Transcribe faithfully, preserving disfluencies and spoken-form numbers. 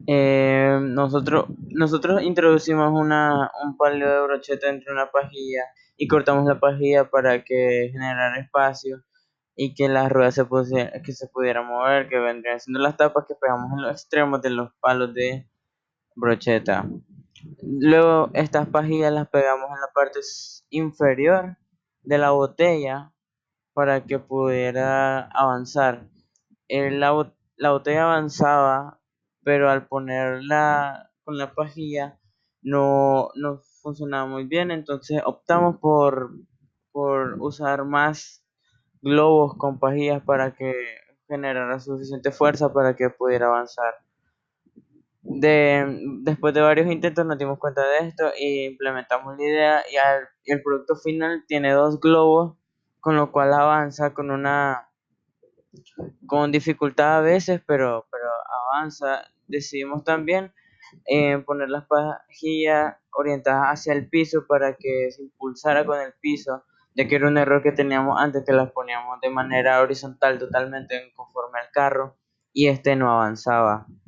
Eh, nosotros, nosotros introducimos una, un palio de brocheta entre una pajilla y cortamos la pajilla para que generara espacio y que las ruedas se, pusie- que se pudieran mover, que vendrían siendo las tapas que pegamos en los extremos de los palos de brocheta. Luego estas pajillas las pegamos en la parte s- inferior de la botella para que pudiera avanzar. Eh, la, bo- la botella avanzaba, pero al ponerla con la pajilla no, no funcionaba muy bien, entonces optamos por, por usar más globos con pajillas para que generara suficiente fuerza para que pudiera avanzar. De, después de varios intentos nos dimos cuenta de esto e implementamos la idea y, al- y el producto final tiene dos globos, con lo cual avanza con una con dificultad a veces, pero, pero avanza. Decidimos también eh, poner las pajillas orientadas hacia el piso para que se impulsara con el piso, ya que era un error que teníamos antes, que las poníamos de manera horizontal totalmente conforme al carro y este no avanzaba.